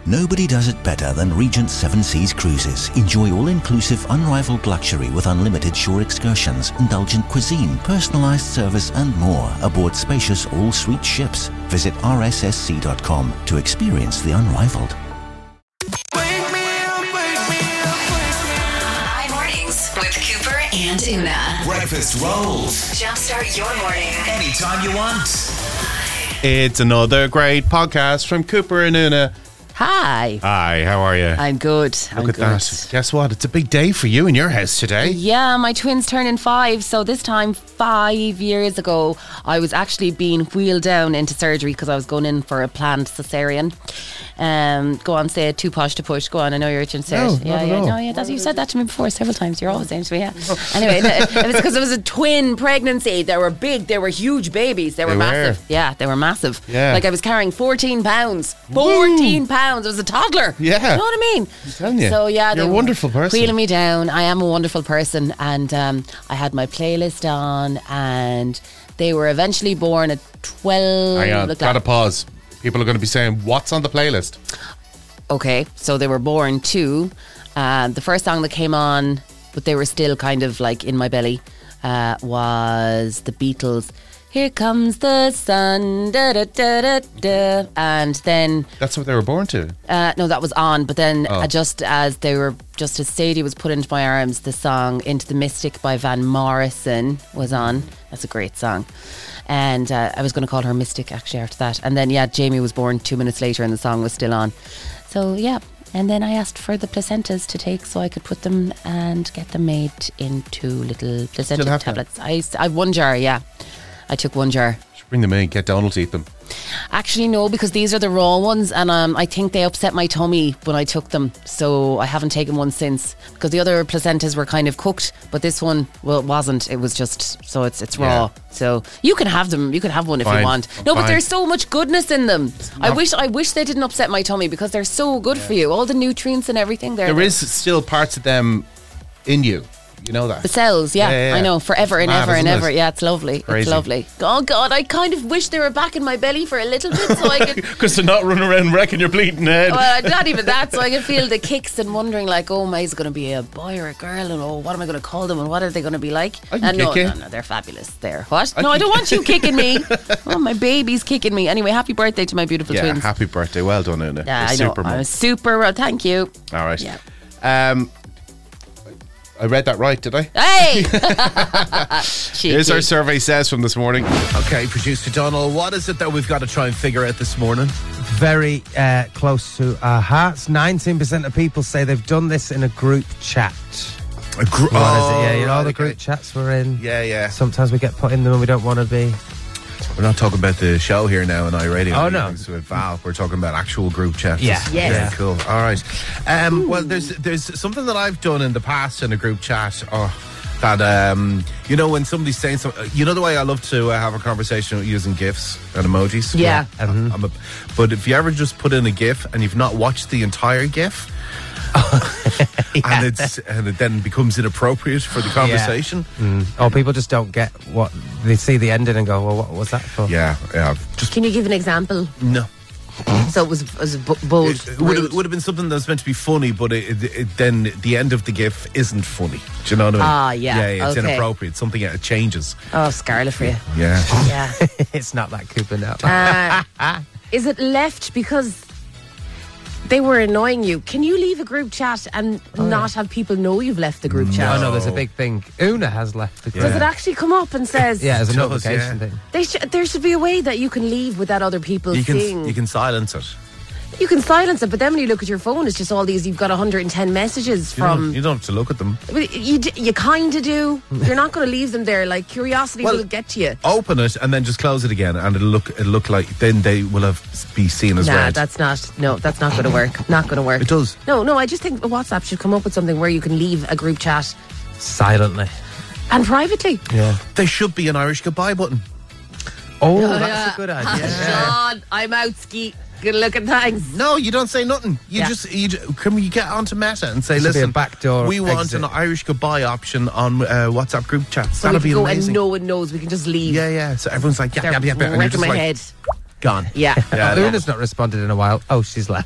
Nobody does it better than Regent Seven Seas Cruises. Enjoy all-inclusive, unrivaled luxury with unlimited shore excursions, indulgent cuisine, personalised service and more aboard spacious all-suite ships. Visit rssc.com to experience the unrivaled. High mornings with Cooper and Una. Breakfast rolls. Jumpstart your morning. Anytime you want. It's another great podcast from Cooper and Una. Hi. Hi, how are you? I'm good. Look at that. Guess what? It's a big day for you in your house today. Yeah, my twins turning 5. So this time, 5 years ago, I was actually being wheeled down into surgery because I was going in for a planned cesarean. Go on, say it. Too posh to push. Go on. I know you're itching to say it. Yeah. You've said that to me before several times. You're always saying to me, yeah. Anyway, it was because it was a twin pregnancy. They were big. They were huge babies. They were massive. Yeah, they were massive. Yeah. Like I was carrying 14 pounds. 14 pounds. It was a toddler. Yeah. You know what I mean? I'm telling you. So yeah, you're a wonderful person. Wheeling me down. I am a wonderful person, and I had my playlist on, and they were eventually born at 12. Hang on, gotta pause. People are going to be saying, what's on the playlist? Okay, so they were born too. The first song that came on, but they were still kind of like in my belly, was the Beatles. Here comes the sun, da da da da da. And then that's what they were born to. No, that was on. But then, just as Sadie was put into my arms, the song "Into the Mystic" by Van Morrison was on. That's a great song. And I was going to call her Mystic actually after that. And then Jamie was born 2 minutes later, and the song was still on. So yeah. And then I asked for the placentas to take so I could put them and get them made into little placenta tablets. I have one jar. Yeah. I took one jar. Should bring them in, get Donald to eat them. Actually, no, because these are the raw ones, and I think they upset my tummy when I took them, so I haven't taken one since. Because the other placentas were kind of cooked, but this one, well, it wasn't. It was just, so it's raw. So you can have them. You can have one if you want. No, but there's so much goodness in them. I wish they didn't upset my tummy because they're so good for you. All the nutrients and everything. There is still parts of them in you. You know that. The cells, yeah. I know, forever and ever and ever. Yeah, it's lovely. Crazy. It's lovely. Oh, God, I kind of wish they were back in my belly for a little bit so I could... Because they're not running around wrecking your bleeding head. Well, not even that, so I could feel the kicks and wondering like, oh, is it going to be a boy or a girl? And what am I going to call them? And what are they going to be like? I can kick you. No, they're fabulous. They're what? I don't want you kicking me. Oh, my baby's kicking me. Anyway, happy birthday to my beautiful twins. Yeah, happy birthday. Well done, Una. Yeah, I know. I'm super, thank you. All right. Yeah. I read that right, did I? Hey! Here's our survey says from this morning. Okay, producer Donald, what is it that we've got to try and figure out this morning? Very close to our hearts. 19% of people say they've done this in a group chat. What is it? Yeah, you know all the group chats we're in. Yeah. Sometimes we get put in them and we don't want to be. We're not talking about the show here now on iRadio. Oh, no. With Val. We're talking about actual group chats. Yeah. Yes. Yeah, cool. All right. Well, there's something that I've done in the past in a group chat. That, when somebody's saying something, you know the way I love to have a conversation using GIFs and emojis? Yeah. But if you ever just put in a GIF and you've not watched the entire GIF, and it then becomes inappropriate for the conversation. Or people just don't get what they see the ending and go, well, what was that for? Yeah. Can you give an example? No. So it was bold. It would have been something that was meant to be funny, but then the end of the GIF isn't funny. Do you know what I mean? Yeah. Yeah, it's inappropriate. Something it changes. Oh, Scarlet for you. Yeah. It's not that Cooper now. Is it left because they were annoying you? Can you leave a group chat and not have people know you've left the group chat? Oh, no, there's a big thing. Una has left the group. Does it actually come up and says... Yeah, it's a notification thing. There should be a way that you can leave without other people seeing. You can silence it. You can silence it, but then when you look at your phone, it's just all these, you've got 110 messages from... You don't have to look at them. You kind of do. You're not going to leave them there. Like, curiosity will get to you. Open it and then just close it again, and it'll look like then they will be seen as read. That's not going to work. Not going to work. It does. No, I just think WhatsApp should come up with something where you can leave a group chat silently and privately. Yeah. There should be an Irish goodbye button. Oh, that's a good idea. Sean, I'm out ski. Good looking things. No, you don't say nothing. Can we get onto Meta and say, listen, a backdoor we want exit. an Irish goodbye option on WhatsApp group chats. So That'd be amazing. And no one knows. We can just leave. Yeah. So everyone's like, yeah. Right in my head. gone. Yeah. Una's not responded in a while. Oh, she's left.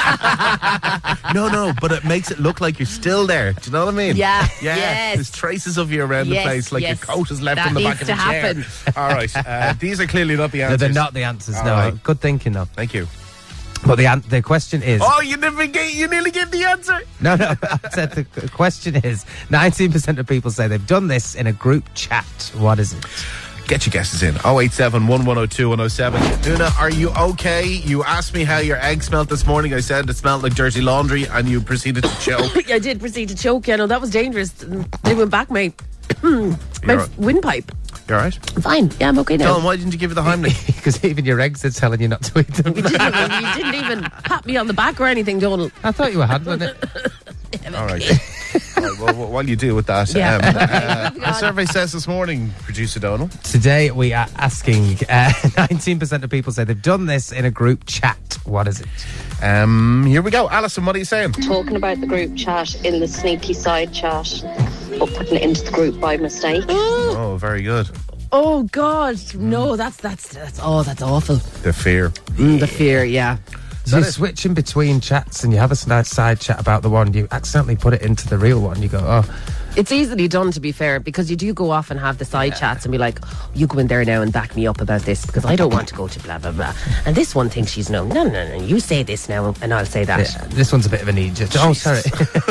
No, but it makes it look like you're still there. Do you know what I mean? Yeah. Yeah. Yes. There's traces of you around the Yes, place, like yes. your coat is left That in the back needs of the to chair. happen. All right. These are clearly not the No, answers. they're not the answers. All No, right. good thinking though. Thank you. But the question is. Oh, you nearly gave the answer. No. I said the question is 19% of people say they've done this in a group chat. What is it? Get your guesses in. 087 1102 107. Una, are you okay? You asked me how your egg smelled this morning. I said it smelled like dirty laundry, and you proceeded to choke. I did proceed to choke. Yeah, no, that was dangerous. They went back my windpipe. You all right? Fine. Yeah, I'm okay now. Dylan, why didn't you give her the Heimlich? Because even your eggs are telling you not to eat them. You didn't even pat me on the back or anything, Donald. I thought you were handling it. All right. All right, well, while you deal with that, Yeah. the survey says this morning, producer Donald. Today we are asking 19% of people say they've done this in a group chat. What is it? Here we go. Alison, what are you saying? Talking about the group chat in the sneaky side chat, or putting it into the group by mistake. Oh, very good. Oh God, no, that's awful. The fear. The fear, yeah. So you're switching between chats and you have a side chat about the one, you accidentally put it into the real one. You go, oh. It's easily done, to be fair, because you do go off and have the side chats and be like, oh, you go in there now and back me up about this because I don't want to go to blah, blah, blah. And this one thinks she's no, you say this now and I'll say that. Yeah, this one's a bit of an idiot. Oh, sorry.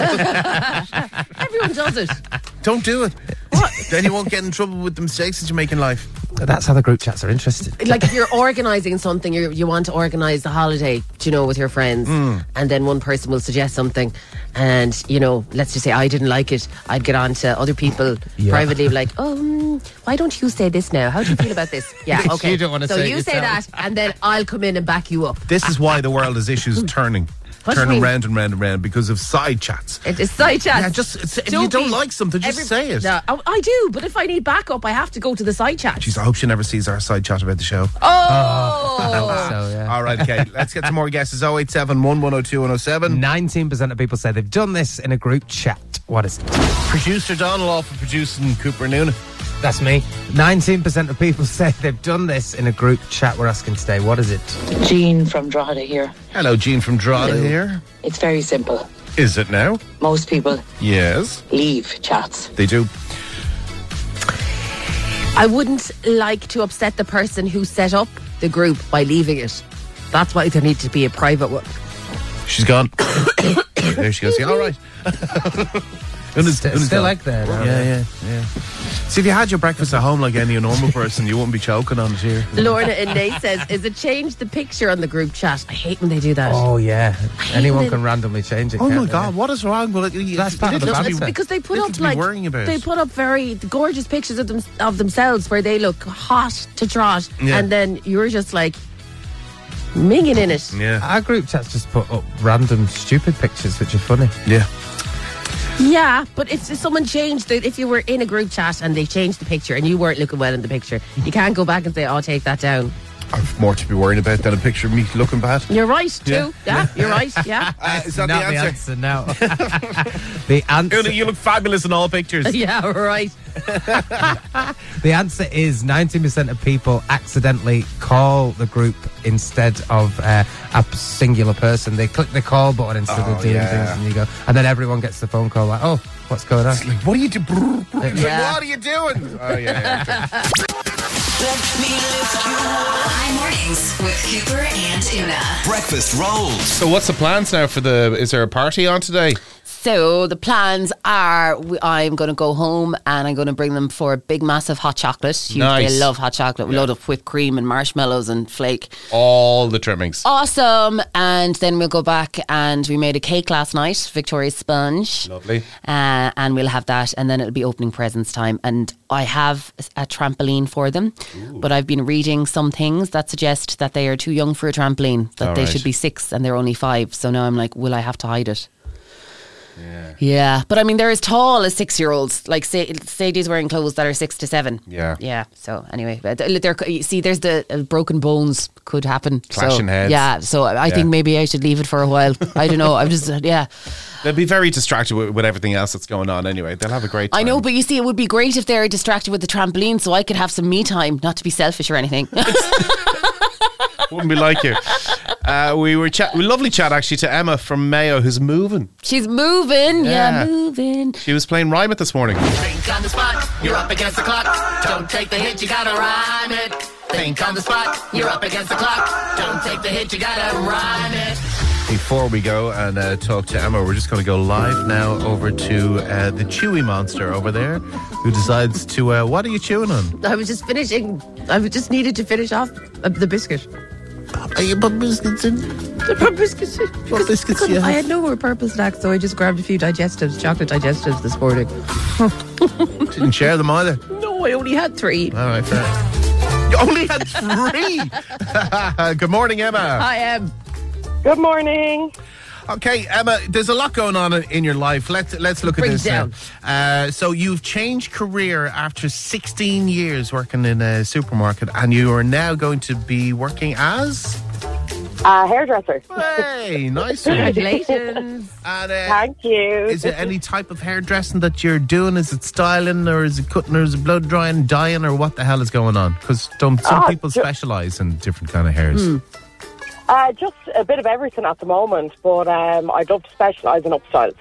Everyone does it. Don't do it. What? Then you won't get in trouble with the mistakes that you make in life. That's how the group chats are interested. Like if you're organising something, you want to organise the holiday, with your friends, and then one person will suggest something, and let's just say I didn't like it. I'd get on to other people privately, like, why don't you say this now? How do you feel about this? Yeah, okay. You don't want to say it you say that, and then I'll come in and back you up. This is why the world has issues turning. What do you mean? Round and round and round because of side chats. It is side chats. Yeah, if you don't like something, just say it. No, I do, but if I need backup, I have to go to the side chat. Jeez, I hope she never sees our side chat about the show. Oh! So, yeah. All right, okay. Let's get some more guesses. 087 1102 107. 19% of people say they've done this in a group chat. What is it? Producer Donald off for producing Cooper and Una. That's me. 19% of people say they've done this in a group chat. We're asking today, what is it? Jean from Drogheda here. Hello, Jean from Drogheda here. It's very simple. Is it now? Most people Yes. leave chats. They do. I wouldn't like to upset the person who set up the group by leaving it. That's why there needs to be a private one. She's gone. There she goes. Yeah, all right. Una's Still gone. like that. Yeah. See, if you had your breakfast at home like any normal person, you wouldn't be choking on it here. Lorna and Nate says, is it change the picture on the group chat? I hate when they do that. Oh, yeah. Anyone when can randomly change it. Oh can't my they? God, what is wrong with it? That's part of the Little- banter. Because they put Little up to be worrying about. they put up very gorgeous pictures of themselves where they look hot to trot, Yeah. and then you're just like minging in it. Yeah. Our group chats just put up random stupid pictures, which are funny. Yeah. Yeah, but if someone changed if you were in a group chat and they changed the picture and you weren't looking well in the picture, you can't go back and say, "Oh, take that down." I've more to be worried about than a picture of me looking bad. You're right too. Yeah, you're right. Yeah. Is that Not the answer? no. The answer. Una, you look fabulous in all pictures. Yeah, right. The answer is 19% of people accidentally call the group instead of a singular person. They click the call button instead of doing things, and you go, and then everyone gets the phone call like, "Oh, what's going on?" It's like, what are you doing? Yeah. What are you doing? Oh, yeah. High mornings with Cooper and Una. Breakfast rolls. So what's the plans now for is there a party on today? So the plans are I'm going to go home and I'm going to bring them for a big massive hot chocolate. Nice. They love hot chocolate. We load up whipped cream and marshmallows and flake. All the trimmings. Awesome. And then we'll go back and we made a cake last night, Victoria's Sponge. Lovely. And we'll have that and then it'll be opening presents time. And I have a trampoline for them. But I've been reading some things that suggest that they are too young for a trampoline, that they should be 6 and they're only 5. So now I'm like, will I have to hide it? Yeah, but I mean, they're as tall as 6-year-olds. Like, Sadie's wearing clothes that are 6 to 7. Yeah. So anyway, you see, there's the broken bones could happen. Clashing heads. Yeah. So I think maybe I should leave it for a while. I don't know. I'm just They'll be very distracted with everything else that's going on anyway. They'll have a great time. I know, but you see, it would be great if they're distracted with the trampoline, so I could have some me time, not to be selfish or anything. Wouldn't be like you. We lovely chat actually to Emma from Mayo, who's moving. She's moving. Yeah, moving. She was playing Rhyme It this morning. Think on the spot, you're up against the clock. Don't take the hit, you gotta rhyme it. Think on the spot, you're up against the clock. Don't take the hit, you gotta rhyme it. Before we go and talk to Emma, we're just going to go live now over to the Chewy monster over there, who decides to. What are you chewing on? I was just finishing. I just needed to finish off the biscuit. Are you put biscuits in? The biscuits. What biscuits do you have? I had no more purple snacks, so I just grabbed a few digestives, chocolate digestives this morning. Didn't share them either. No, I only had 3. All right, fair. You only had 3. Good morning, Emma. I am. Good morning. Okay, Emma, there's a lot going on in your life. Let's look at this now. So you've changed career after 16 years working in a supermarket, and you are now going to be working as a hairdresser. Hey, nice. Congratulations. And, thank you. Is it any type of hairdressing that you're doing? Is it styling, or is it cutting, or is it blow drying, dyeing, or what the hell is going on? Because some people specialise in different kind of hairs. Just a bit of everything at the moment, but I'd love to specialise in upstyles.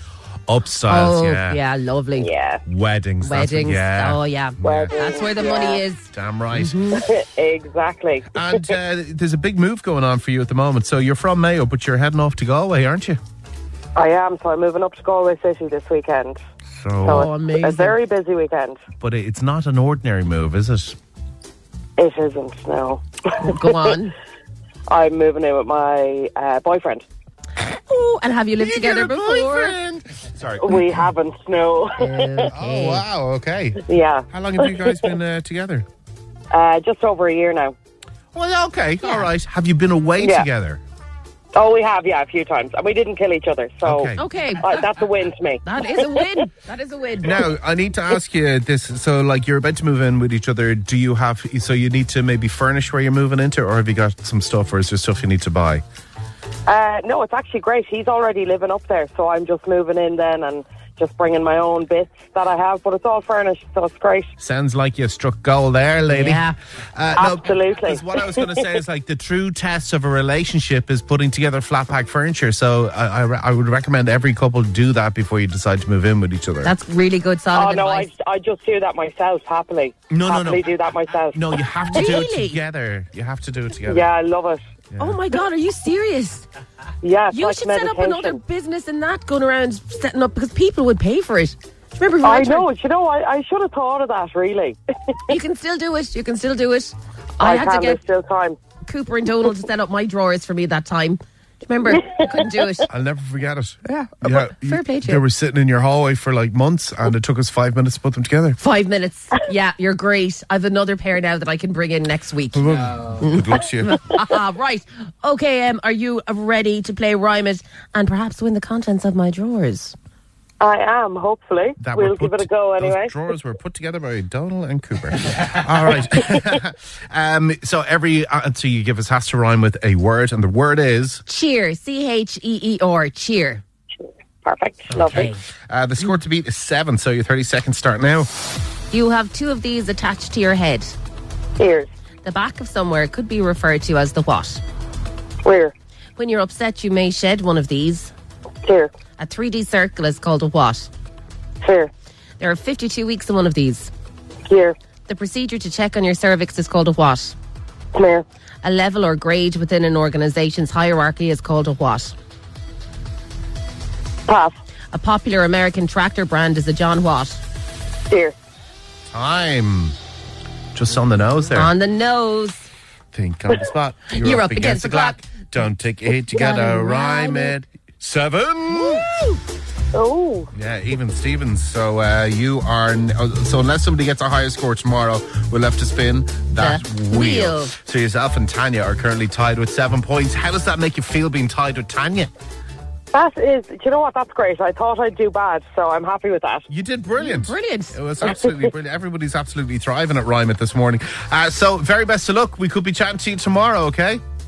Upstyles, yeah, lovely. Yeah. Weddings. Weddings. Yeah. Oh, yeah. Weddings, that's where the money is. Damn right. Exactly. And there's a big move going on for you at the moment. So you're from Mayo, but you're heading off to Galway, aren't you? I am. So I'm moving up to Galway City this weekend. So amazing. A very busy weekend. But it's not an ordinary move, is it? It isn't, no. Go on. I'm moving in with my boyfriend. Oh, and have you lived together before? Sorry. We haven't, no. Okay. Oh, wow, okay. Yeah. How long have you guys been together? Just over a year now. Well, okay, all right. Have you been away together? Oh, we have, a few times. And we didn't kill each other, so Okay. That's a win to me. That is a win. That is a win. Now, I need to ask you this. So, like, you're about to move in with each other. Do you have, so you need to maybe furnish where you're moving into, or have you got some stuff, or is there stuff you need to buy? No, it's actually great. He's already living up there, so I'm just moving in then and just bringing my own bits that I have, but it's all furnished, so it's great. Sounds like you struck gold there, lady. Yeah. Absolutely. Because what I was going to say is, like, the true test of a relationship is putting together flat pack furniture. So I would recommend every couple do that before you decide to move in with each other. That's really good, solid advice. I just do that myself, happily. No. do that myself. No, you have to do it together. You have to do it together. Yeah, I love it. Yeah. Oh my God, are you serious? Yeah, you should set up another business and that, going around setting up, because people would pay for it. Remember? I know. I should have thought of that. Really. You can still do it. I had to get still time. Cooper and Donald to set up my drawers for me that time. Remember? I couldn't do it. I'll never forget it. Yeah. Fair play to you. They were sitting in your hallway for like months, and it took us 5 minutes to put them together. 5 minutes. Yeah, you're great. I have another pair now that I can bring in next week. Good luck to you. Right. Okay, are you ready to play Rhyme It and perhaps win the contents of my drawers? I am, hopefully. We'll give it a go anyway. Those drawers were put together by Donald and Cooper. All right. So every answer you give us has to rhyme with a word, and the word is... Cheer. CHEER. Cheer. Perfect. Lovely. The score to beat is 7, so your 30 seconds start now. You have 2 of these attached to your head. Ears. The back of somewhere could be referred to as the what? Where? When you're upset, you may shed one of these. Tear. A 3D circle is called a what? Tear. There are 52 weeks in one of these. Tear. The procedure to check on your cervix is called a what? Smear. A level or grade within an organisation's hierarchy is called a what? Pass. A popular American tractor brand is a John what? Deere. Time. Just on the nose there. On the nose. Think on the spot. You're up against the clock. Don't take a hit, you gotta rhyme it. 7. Oh. Yeah, even Stevens. So you are... So unless somebody gets a higher score tomorrow, we'll have to spin that wheel. So yourself and Tanya are currently tied with 7 points. How does that make you feel being tied with Tanya? That is... Do you know what? That's great. I thought I'd do bad, so I'm happy with that. You did brilliant. Brilliant. It was absolutely brilliant. Everybody's absolutely thriving at Rhyme It this morning. So very best of luck. We could be chatting to you tomorrow, okay?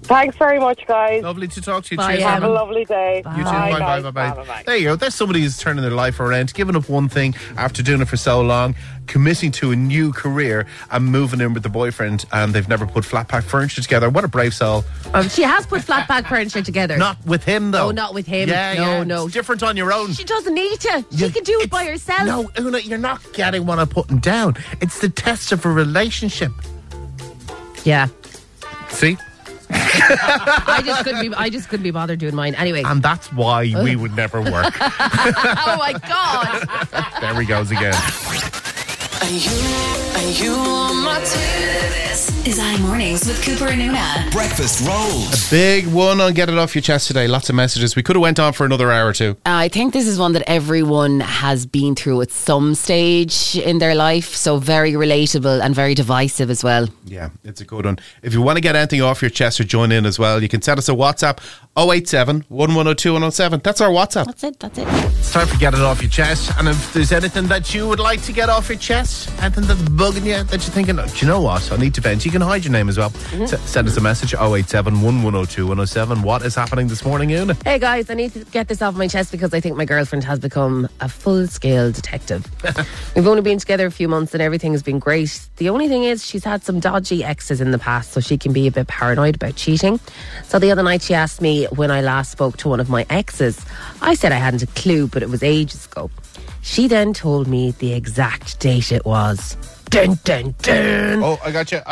Thanks very much, guys. Lovely to talk to you. Bye, Cheers, Have a Emma. lovely day. You too. Bye, guys. bye. There you go. There's somebody who's turning their life around, giving up one thing after doing it for so long, committing to a new career and moving in with the boyfriend, and they've never put flat pack furniture together. What a brave soul. She has put flat pack furniture together. Not with him, though. No, not with him. Yeah, No. It's different on your own. She doesn't need to. She can do it by herself. No, Una, you're not getting what I'm putting down. It's the test of a relationship. Yeah. See? I just couldn't be bothered doing mine. Anyway. And that's why we would never work. Oh my God. There he goes again. Are you on my team? This is iMornings with Cooper and Una. Breakfast rolls. A big one on Get It Off Your Chest today. Lots of messages. We could have went on for another hour or two. I think this is one that everyone has been through at some stage in their life. So very relatable and very divisive as well. Yeah, it's a good one. If you want to get anything off your chest or join in as well, you can send us a WhatsApp 087 1102 107. That's our WhatsApp. That's it. It's time to get it off your chest. And if there's anything that you would like to get off your chest, anything that's bugging you, that you're thinking, oh, do you know what? I need to vent. You can hide your name as well. Send us a message 087 1102 107. What is happening this morning, Una? Hey guys, I need to get this off my chest because I think my girlfriend has become a full-scale detective. We've only been together a few months and everything has been great. The only thing is she's had some dodgy exes in the past, so she can be a bit paranoid about cheating. So the other night she asked me when I last spoke to one of my exes. I said I hadn't a clue, but it was ages ago. She then told me the exact date it was. Dun, dun, dun. Oh, I got you.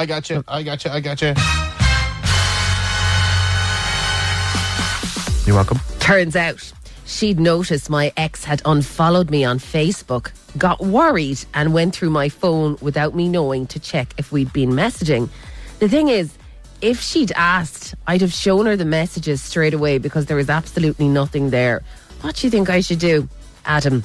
You're welcome. Turns out she'd noticed my ex had unfollowed me on Facebook, got worried and went through my phone without me knowing to check if we'd been messaging. The thing is, if she'd asked, I'd have shown her the messages straight away because there was absolutely nothing there. What do you think I should do, Adam?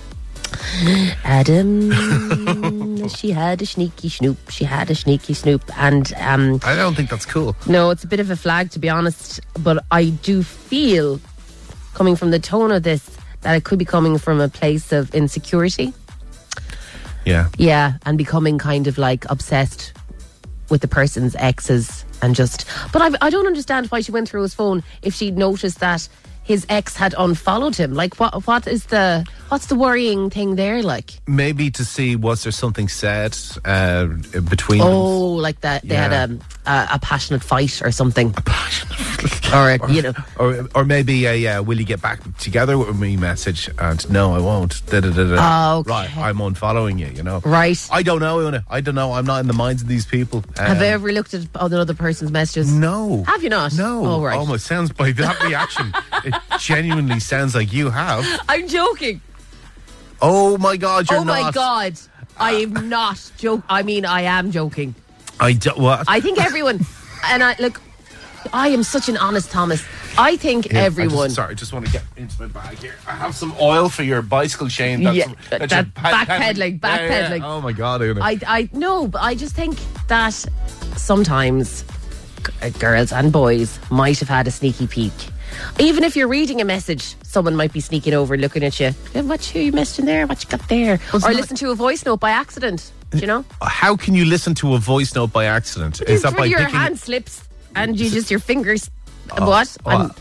She had a sneaky snoop. And I don't think that's cool. no, it's a bit of a flag, to be honest, but I do feel, coming from the tone of this, that it could be coming from a place of insecurity. Yeah, and becoming kind of like obsessed with the person's exes and just... But I don't understand why she went through his phone if she'd noticed that his ex had unfollowed him. Like, what's the worrying thing there, like? Maybe to see, was there something said between them? Oh, like that they had a passionate fight or something. Or, you know. Or maybe will you get back together with me message, and no, I won't. Oh, okay. Right, I'm unfollowing you, you know. Right. I don't know, Una. I don't know. I'm not in the minds of these people. Have you ever looked at another person's messages? No. Have you not? No. Oh, right. Almost sounds, by that reaction, it genuinely sounds like you have. I'm joking. Oh my God, you're not. Oh my God. I am not joking. I mean, I am joking. What? I think everyone, and I am such an honest Thomas. I think everyone. I just want to get into my bag here. I have some oil for your bicycle chain. That's Backpedaling. Yeah. Oh my God, Una. I know, but I just think that sometimes girls and boys might have had a sneaky peek. Even if you're reading a message, someone might be sneaking over, looking at you. What you messaging there? What you got there? Or listen to a voice note by accident. Do you know? How can you listen to a voice note by accident? Is that by your picking hand slips and your fingers? What? I'm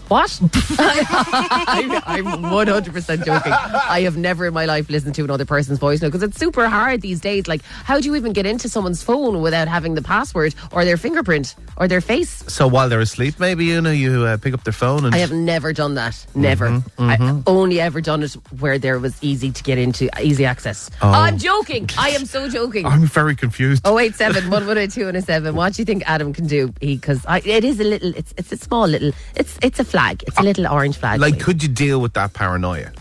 100% joking. I have never in my life listened to another person's voice note because it's super hard these days. Like, how do you even get into someone's phone without having the password or their fingerprint or their face? So while they're asleep, maybe, you pick up their phone and... I have never done that. Never. I've only ever done it where there was easy to get into, easy access. Oh. I'm joking. I am so joking. I'm very confused. 087 1102 107. What do you think Adam can do? Because it is a little, it's a small little, it's a flag. It's a little orange flag. Like, could you deal with that paranoia?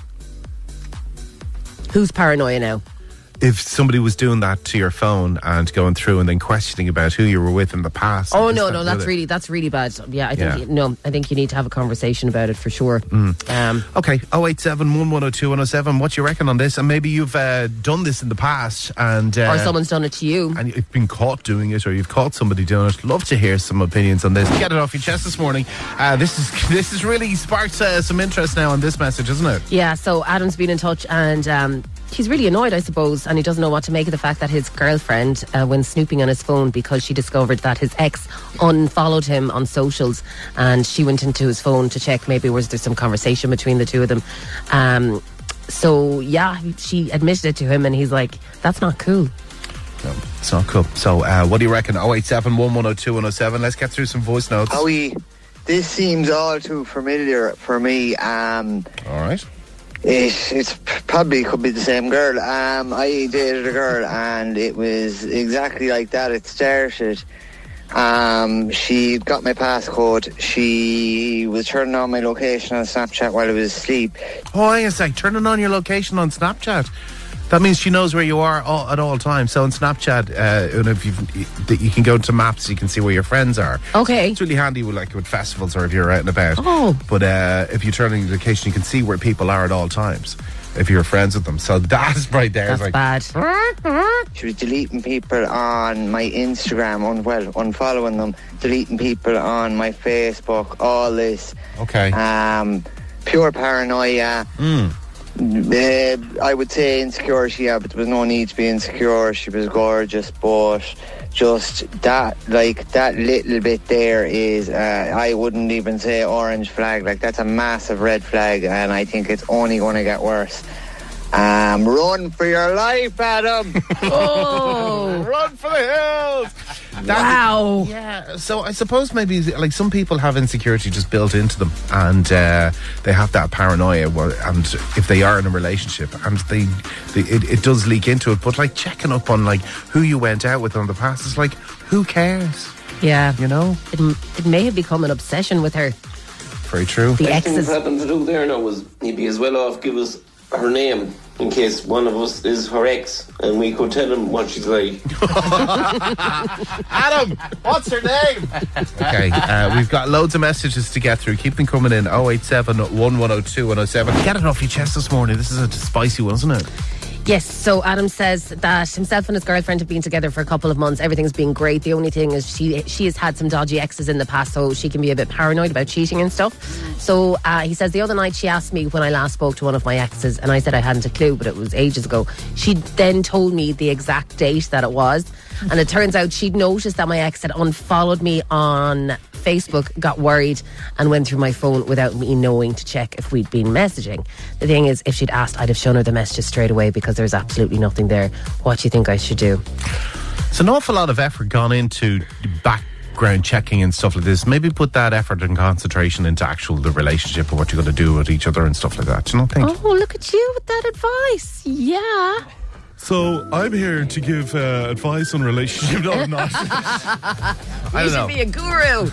Who's paranoia now? If somebody was doing that to your phone and going through and then questioning about who you were with in the past. Oh, no, that's really bad. Yeah, I think you need to have a conversation about it for sure. Okay, 087 1102 107. What do you reckon on this? And maybe you've done this in the past and... or someone's done it to you. And you've been caught doing it, or you've caught somebody doing it. Love to hear some opinions on this. Get it off your chest this morning. This has really sparked some interest now on this message, isn't it? Yeah, so Adam's been in touch and... he's really annoyed, I suppose, and he doesn't know what to make of the fact that his girlfriend, when snooping on his phone because she discovered that his ex unfollowed him on socials, and she went into his phone to check maybe was there some conversation between the two of them. So yeah, she admitted it to him, and he's like, that's not cool. No, it's not cool. So what do you reckon? 087 1102 107. Let's get through some voice notes. Howie, this seems all too familiar for me. All right. It's probably could be the same girl. I dated a girl, and it was exactly like that. It started. She got my passcode. She was turning on my location on Snapchat while I was asleep. Oh, hang on a sec. Turning on your location on Snapchat. That means she knows where you are at all times. So on Snapchat, if you can go to maps, you can see where your friends are. Okay. It's really handy with festivals or if you're out and about. Oh. But if you turn on your location, you can see where people are at all times if you're friends with them. So that's right there. That's bad. She was deleting people on my Instagram, unfollowing them, deleting people on my Facebook, all this. Okay. Pure paranoia. I would say insecurity, yeah, but there was no need to be insecure. She was gorgeous, but just that little bit there is, I wouldn't even say orange flag. Like, that's a massive red flag, and I think it's only going to get worse. Run for your life, Adam. Oh, run for the hills. Wow. Yeah. So I suppose maybe like some people have insecurity just built into them, and they have that paranoia. And if they are in a relationship, and it does leak into it. But like checking up on like who you went out with in the past, it's like, who cares? Yeah. You know, it may have become an obsession with her. Very true. The exes. What happened to do there now was he'd be as well off give us her name in case one of us is her ex and we could tell him what she's like. Adam, what's her name? Okay, we've got loads of messages to get through. Keep them coming in. 087 1102 107. Get it off your chest this morning. This is a spicy one, isn't it? Yes, so Adam says that himself and his girlfriend have been together for a couple of months. Everything's been great. The only thing is she has had some dodgy exes in the past, so she can be a bit paranoid about cheating and stuff. So he says the other night she asked me when I last spoke to one of my exes, and I said I hadn't a clue, but it was ages ago. She then told me the exact date that it was, and it turns out she'd noticed that my ex had unfollowed me on Facebook, got worried, and went through my phone without me knowing to check if we'd been messaging. The thing is, if she'd asked, I'd have shown her the messages straight away because there's absolutely nothing there. What do you think I should do? It's an awful lot of effort gone into background checking and stuff like this. Maybe put that effort and concentration into the relationship and what you're going to do with each other and stuff like that. Do you not think? Oh, look at you with that advice. Yeah. So I'm here to give advice on relationship. No, I'm not. I don't know. You should be a guru.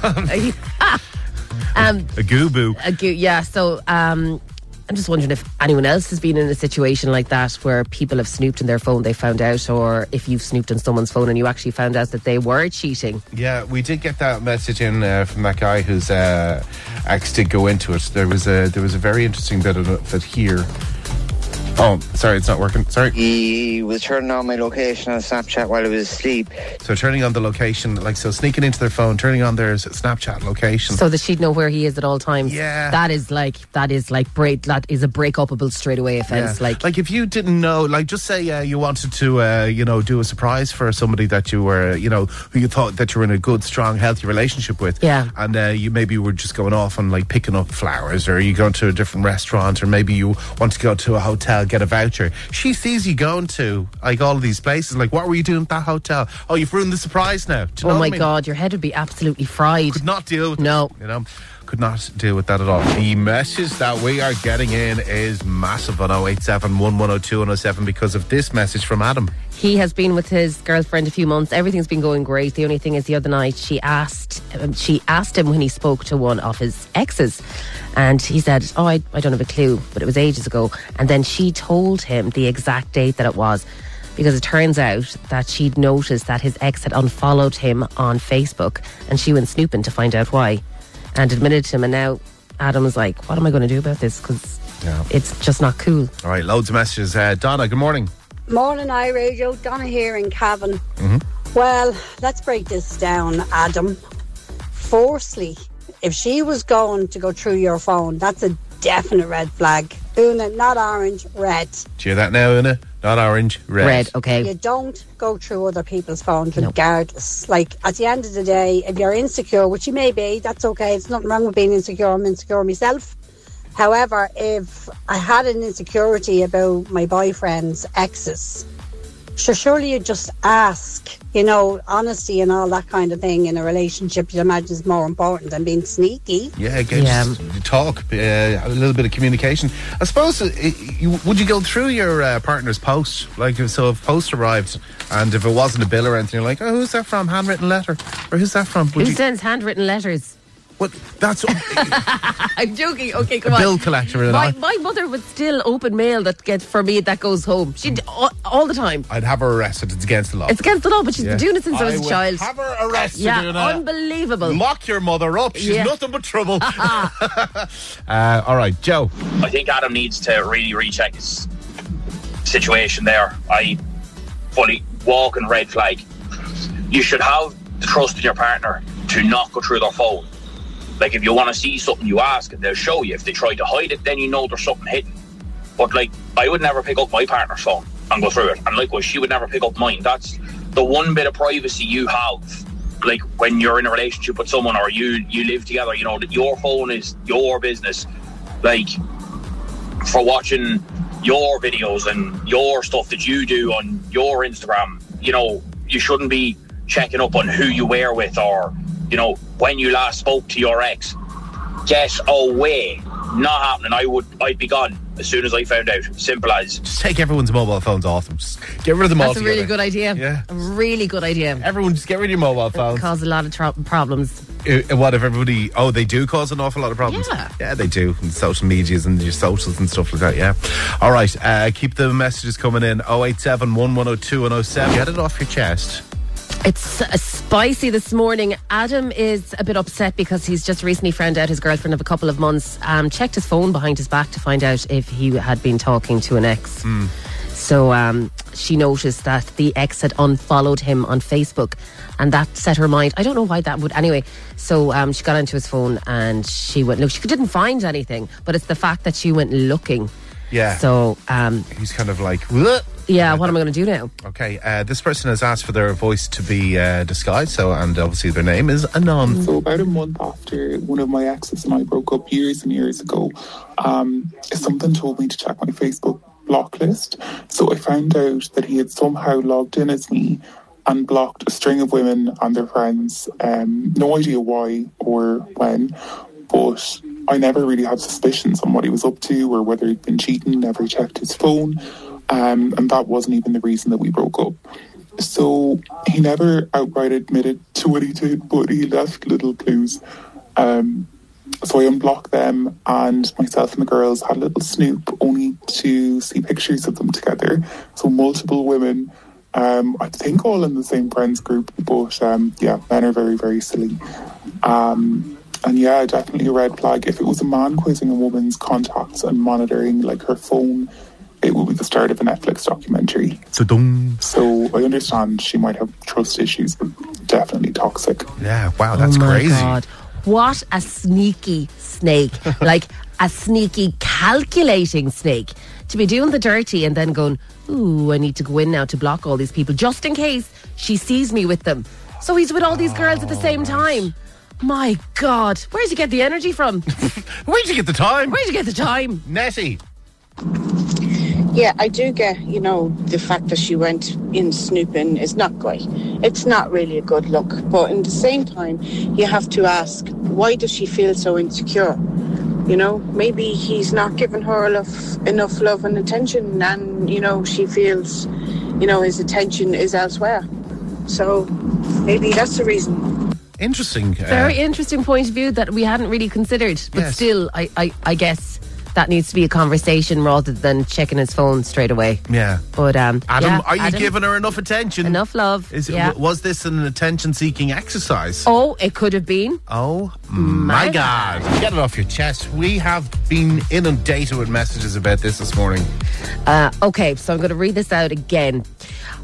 A goo-boo. Yeah, so I'm just wondering if anyone else has been in a situation like that where people have snooped in their phone, they found out, or if you've snooped on someone's phone and you actually found out that they were cheating. Yeah, we did get that message in from that guy whose ex did go into it. There was a very interesting bit of it here. Oh, sorry, it's not working. Sorry. He was turning on my location on Snapchat while I was asleep. So turning on the location, sneaking into their phone, turning on their Snapchat location. So that she'd know where he is at all times. Yeah. That is a break-upable straight away offence. Yeah. Like if you didn't know, just say you wanted to, do a surprise for somebody that you were, who you thought that you were in a good, strong, healthy relationship with. Yeah. And you maybe were just going off and picking up flowers, or you go to a different restaurant, or maybe you want to go to a hotel, get a voucher. She sees you going to all of these places. What were you doing at that hotel? Oh, you've ruined the surprise now. Do you know what I mean? God, your head would be absolutely fried. Could not deal with it. Could not deal with that at all. The message that we are getting in is massive on 087 1102 107 because of this message from Adam. He has been with his girlfriend a few months. Everything's been going great. The only thing is, the other night she asked him when he spoke to one of his exes, and he said, "Oh, I don't have a clue, but it was ages ago." And then she told him the exact date that it was, because it turns out that she'd noticed that his ex had unfollowed him on Facebook, and she went snooping to find out why, and admitted to him. And now Adam is like, "What am I going to do about this? Because it's just not cool." All right, loads of messages. Donna, good morning. Morning, iRadio. Donna here in Cavan. Mm-hmm. Well, let's break this down, Adam. Firstly, if she was going to go through your phone, that's a definite red flag. Una, not orange, red. Do you hear that now, Una? Not orange, red. Red, okay. You don't go through other people's phones regardless. Like, at the end of the day, if you're insecure, which you may be, that's okay. There's nothing wrong with being insecure. I'm insecure myself. However, if I had an insecurity about my boyfriend's exes, surely you just ask. You know, honesty and all that kind of thing in a relationship, you imagine, is more important than being sneaky. Yeah, just talk, a little bit of communication. I suppose, would you go through your partner's post? Like, so if post arrived and if it wasn't a bill or anything, you're like, oh, who's that from? Handwritten letter? Or who's that from? Who sends handwritten letters? What? That's I'm joking. Okay, come on. Bill collector. My mother would still open mail that goes home. She'd all the time. I'd have her arrested. It's against the law. It's against the law, but she's been doing it since I was a child. Have her arrested. Yeah, Una. unbelievable. Lock your mother up. She's nothing but trouble. All right, Joe. I think Adam needs to really recheck his situation there. I fully walk and red flag. You should have the trust in your partner to not go through their phone. Like, if you want to see something, you ask and they'll show you. If they try to hide it, then you know there's something hidden. But, like, I would never pick up my partner's phone and go through it. And likewise, she would never pick up mine. That's the one bit of privacy you have. Like, when you're in a relationship with someone or you live together, you know, that your phone is your business. Like, for watching your videos and your stuff that you do on your Instagram, you know, you shouldn't be checking up on who you were with or, you know, when you last spoke to your ex. Get away. Not happening. I'd be gone as soon as I found out. Simple as. Just take everyone's mobile phones off them. Just get rid of them all together. That's a really good idea. Yeah. A really good idea. Everyone just get rid of your mobile phones. It causes a lot of problems. What if everybody... Oh, they do cause an awful lot of problems. Yeah, they do. And social medias and your socials and stuff like that, yeah. All right, keep the messages coming in. 087 1102 107. Get it off your chest. It's spicy this morning. Adam is a bit upset because he's just recently found out his girlfriend of a couple of months checked his phone behind his back to find out if he had been talking to an ex. So she noticed that the ex had unfollowed him on Facebook, and that set her mind. I don't know why that would. Anyway, so she got onto his phone and she went look. She didn't find anything, but it's the fact that she went looking. Yeah. So he's kind of like, what? Yeah, what am I going to do now? Okay, this person has asked for their voice to be disguised, and obviously their name is Anon. So about a month after one of my exes and I broke up years and years ago, something told me to check my Facebook block list. So I found out that he had somehow logged in as me and blocked a string of women and their friends. No idea why or when, but I never really had suspicions on what he was up to or whether he'd been cheating, never checked his phone. And that wasn't even the reason that we broke up. So he never outright admitted to what he did, but he left little clues. So I unblocked them, and myself and the girls had a little snoop, only to see pictures of them together. So multiple women, I think all in the same friends group, but men are very, very silly. And yeah, definitely a red flag. If it was a man quizzing a woman's contacts and monitoring like her phone, it will be the start of a Netflix documentary. So I understand she might have trust issues, but definitely toxic. Yeah, wow, that's crazy. God. What a sneaky snake. Like a sneaky calculating snake. To be doing the dirty and then going, ooh, I need to go in now to block all these people just in case she sees me with them. So he's with all these girls at the same time. My God, where'd you get the energy from? Where'd you get the time? Where'd you get the time? Nessie. Yeah, I do get, the fact that she went in snooping is not great. It's not really a good look. But in the same time, you have to ask, why does she feel so insecure? Maybe he's not giving her enough love and attention, and, she feels, his attention is elsewhere. So maybe that's the reason. Interesting. Very interesting point of view that we hadn't really considered. But still, I guess that needs to be a conversation rather than checking his phone straight away. Yeah. But Adam, are you giving her enough attention? Enough love. Was this an attention-seeking exercise? Oh, it could have been. Oh, my God. Get it off your chest. We have been inundated with messages about this morning. Okay, so I'm going to read this out again.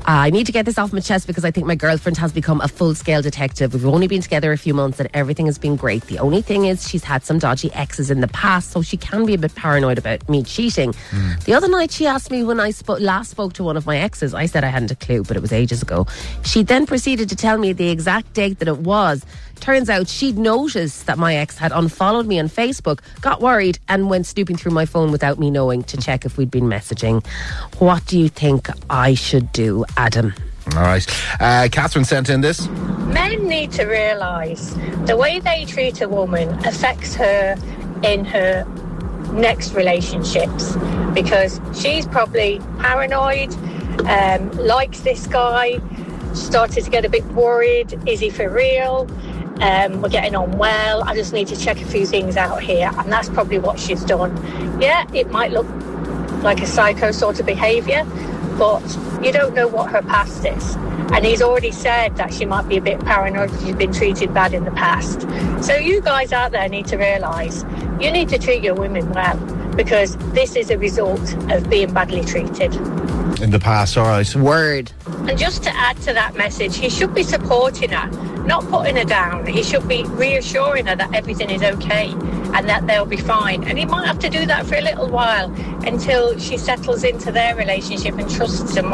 I need to get this off my chest because I think my girlfriend has become a full-scale detective. We've only been together a few months and everything has been great. The only thing is she's had some dodgy exes in the past, so she can be a bit paranoid about me cheating. The other night she asked me when I last spoke to one of my exes. I said I hadn't a clue, but it was ages ago. She then proceeded to tell me the exact date that it was. Turns out she'd noticed that my ex had unfollowed me on Facebook, got worried and went snooping through my phone without me knowing to check if we'd been messaging. What do you think I should do, Adam? All right. Catherine sent in this. Men need to realise the way they treat a woman affects her in her next relationships, because she's probably paranoid, likes this guy, started to get a bit worried. Is he for real? We're getting on well. I just need to check a few things out here. And that's probably what she's done. Yeah, it might look like a psycho sort of behaviour, but you don't know what her past is. And he's already said that she might be a bit paranoid because she's been treated bad in the past. So you guys out there need to realise you need to treat your women well, because this is a result of being badly treated. In the past, all right. Word. And just to add to that message, he should be supporting her, not putting her down. He should be reassuring her that everything is okay and that they'll be fine. And he might have to do that for a little while until she settles into their relationship and trusts him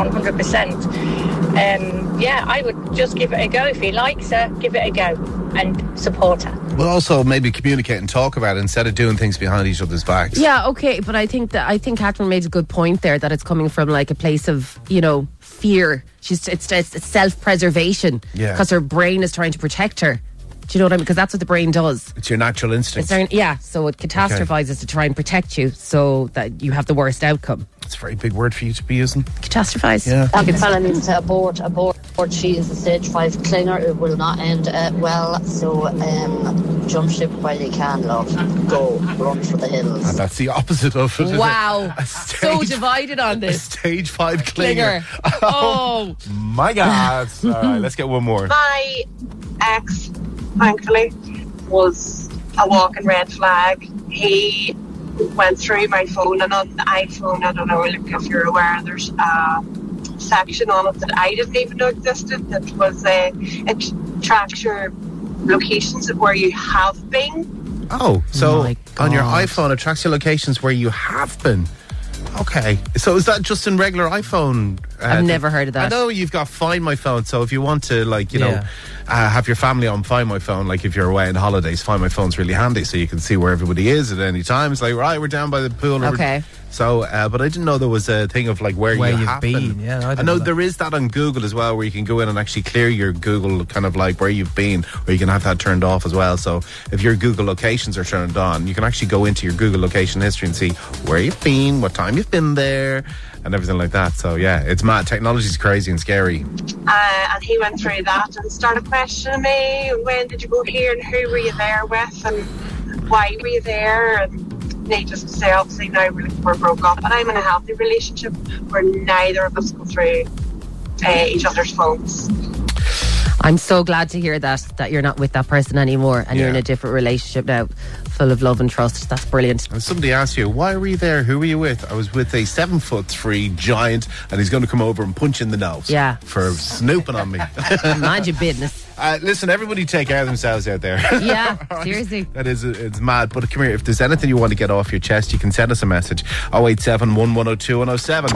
100%. Yeah, I would just give it a go. If he likes her, give it a go and support her. But also maybe communicate and talk about it instead of doing things behind each other's backs. Yeah, okay, but I think Catherine made a good point there, that it's coming from like a place of, fear. It's self-preservation, because her brain is trying to protect her. Do you know what I mean? Because that's what the brain does. It's your natural instinct. So it catastrophizes to try and protect you so that you have the worst outcome. It's a very big word for you to be using. Catastrophize. Yeah. That fella needs to abort. She is a stage 5 clinger. It will not end well. So jump ship while you can, love. Go. Run for the hills. And that's the opposite of it. Wow. So divided on this. Stage 5 clinger. Oh. My God. All right, let's get one more. My ex, thankfully, was a walking red flag. He went through my phone, and on the iPhone, I don't know if you're aware, there's a section on it that I didn't even know existed, that was it tracks your locations of where you have been. Oh, so on your iPhone it tracks your locations where you have been. Okay, so is that just in regular iPhone? I've never heard of that. I know you've got Find My Phone, so if you want to, have your family on Find My Phone, like if you're away on holidays, Find My Phone's really handy, so you can see where everybody is at any time. It's like, right, we're down by the pool. Okay. So, but I didn't know there was a thing of like where you you've have been. Yeah, I know there is that on Google as well, where you can go in and actually clear your Google kind of like where you've been, or you can have that turned off as well. So if your Google locations are turned on, you can actually go into your Google location history and see where you've been, what time you've been there, and everything like that. So yeah, it's mad. Technology's crazy and scary. And he went through that and started questioning me. When did you go here, and who were you there with, and why were you there? And needless to say, obviously now we're broke up, and I'm in a healthy relationship where neither of us go through each other's phones. I'm so glad to hear that you're not with that person anymore, and you're in a different relationship now, full of love and trust. That's brilliant. And somebody asked you, why were you there? Who were you with? I was with a 7'3" giant, and he's going to come over and punch you in the nose. Yeah. For snooping on me. Mind your business. Listen, everybody take care of themselves out there. Yeah, seriously. That is, it's mad. But come here, if there's anything you want to get off your chest, you can send us a message. 087 1102 107.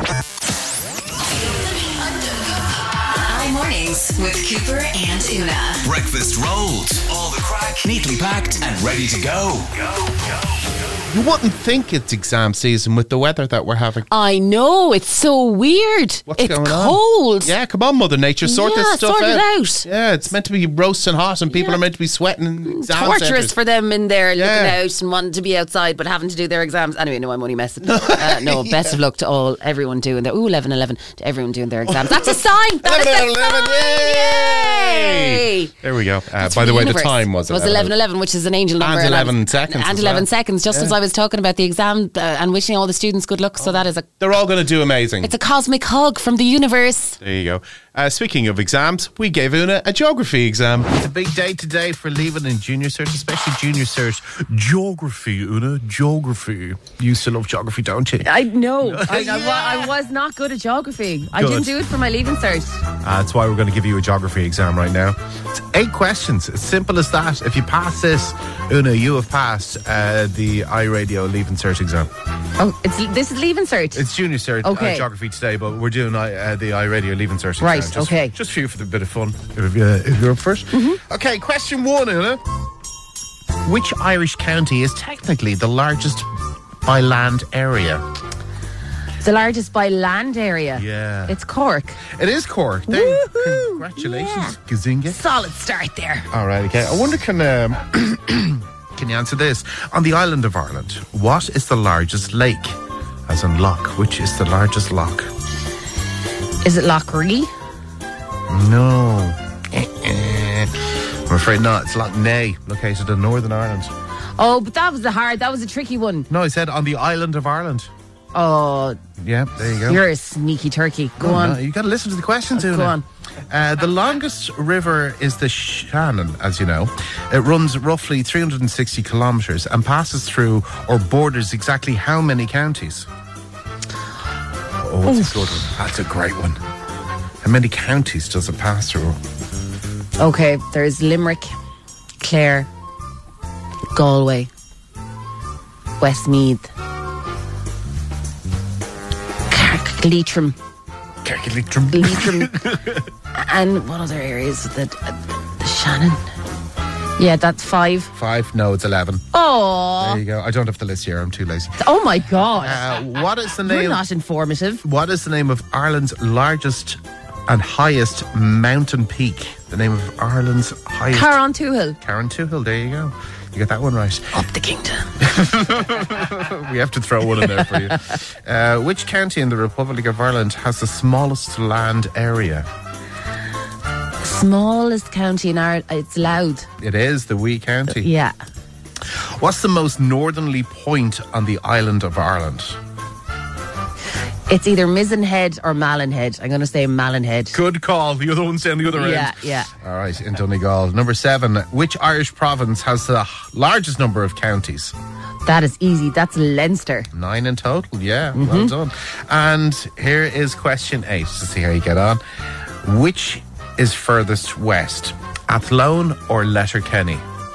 Mornings with Cooper and Una. Breakfast rolls. All the crack. Neatly packed and ready to go. You wouldn't think it's exam season with the weather that we're having. I know, it's so weird. What's it's going cold. On? Yeah, come on, Mother Nature, sort this stuff sort out. it out. Yeah, it's meant to be roasting hot, and people are meant to be sweating in exam Torturous centres. for them in there looking out and wanting to be outside but having to do their exams. Anyway, no, I'm only messing. No, best of luck to everyone doing their 11-11 to everyone doing their exams. That's a sign. 11-11, yay! There we go. By the way, the time was 11-11, which is an angel number. And 11 seconds. And 11 seconds, just as I was talking about the exam and wishing all the students good luck. So that is they're all going to do amazing. It's a cosmic hug from the universe. There you go. Speaking of exams, we gave Una a geography exam. It's a big day today for leaving in junior cert, especially junior cert. Geography, Una, geography. You used to love geography, don't you? I know. I was not good at geography. I didn't do it for my leaving cert. That's why we're going to give you a geography exam right now. It's 8 questions. It's simple as that. If you pass this, Una, you have passed the iRadio leaving cert exam. Oh, this is leaving cert? It's junior cert geography today, but we're doing the iRadio leaving cert exam. Right, okay. Just for you for the bit of fun, if you're up first. Mm-hmm. Okay, question 1, Una. Which Irish county is technically the largest by land area? The largest by land area? Yeah. It's Cork. It is Cork. Congratulations, Gazinga. Solid start there. All right, okay. I wonder, can you answer this? On the island of Ireland, what is the largest lake? As in loch. Which is the largest loch? Is it Loch Ree? No. I'm afraid not. It's Loch Ness, located in Northern Ireland. Oh, but that was a tricky one. No, I said on the island of Ireland. Oh. Yeah, there you go. You're a sneaky turkey. Go on. No, you got to listen to the questions, Una. Go on. The longest river is the Shannon, as you know. It runs roughly 360 kilometres and passes through or borders exactly how many counties? Oh, that's a good one. That's a great one. How many counties does it pass through? Okay, there's Limerick, Clare, Galway, Westmeath, Leitrim. And what other areas? The Shannon. Yeah, that's 5. 5? No, it's 11. Oh, there you go. I don't have the list here. I'm too lazy. Oh my God! What is the name? You're not informative. What is the name of Ireland's largest and highest mountain peak? The name of Ireland's highest. Carrauntoohil. Carrauntoohil. There you go. You got that one right. Up the kingdom. We have to throw one in there for you. Which county in the Republic of Ireland has the smallest land area? Smallest county in Ireland. It's Louth. It is the wee county. Yeah. What's the most northerly point on the island of Ireland? It's either Mizenhead or Mallinhead. I'm going to say Mallinhead. Good call. The other one's down the other end. Yeah. All right, in Donegal. Number 7. Which Irish province has the largest number of counties? That is easy. That's Leinster. 9 in total. Yeah, well done. And here is question 8 to see how you get on. Which is furthest west, Athlone or Letterkenny?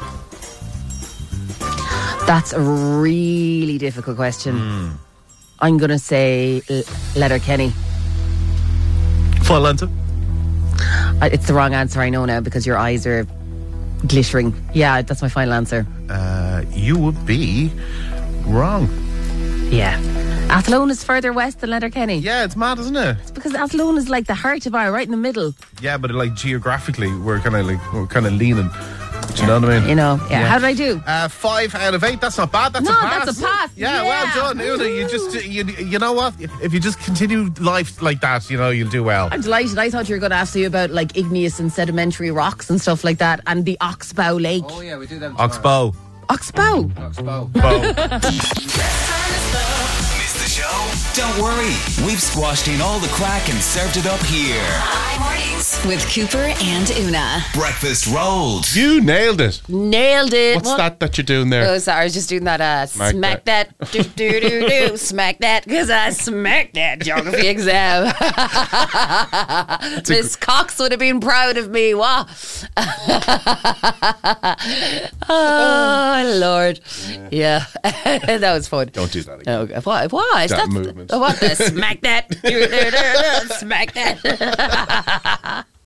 That's a really difficult question. I'm going to say Letterkenny. Full answer? It's the wrong answer, I know now, because your eyes are glittering. Yeah, that's my final answer. You would be wrong. Yeah. Athlone is further west than Letterkenny. Yeah, it's mad, isn't it? It's because Athlone is like the heart of Ireland, right in the middle. Yeah, but like geographically, we're kind of leaning. Do you know what I mean? You know, yeah. How did I do? 5 out of 8. That's not bad. That's a pass. That's a pass. Yeah, well done, Una. You know what? If you just continue life like that, you know, you'll do well. I'm delighted. I thought you were going to ask you about like igneous and sedimentary rocks and stuff like that, and the Oxbow Lake. Oh yeah, we do that. Oxbow. Oxbow. Missed the show? Don't worry. We've squashed in all the crack and served it up here. Hi Mornings with Cooper and Una. Breakfast rolled. You nailed it. Nailed it. What's that you're doing there? Oh, sorry, I was just doing that smack that. Do, do, do, do. Smack that, because I smacked that geography exam. Miss Cox would have been proud of me. What? Oh, Lord. Yeah. That was fun. Don't do that again. Okay. Why? That movement. What the smack that? Smack that.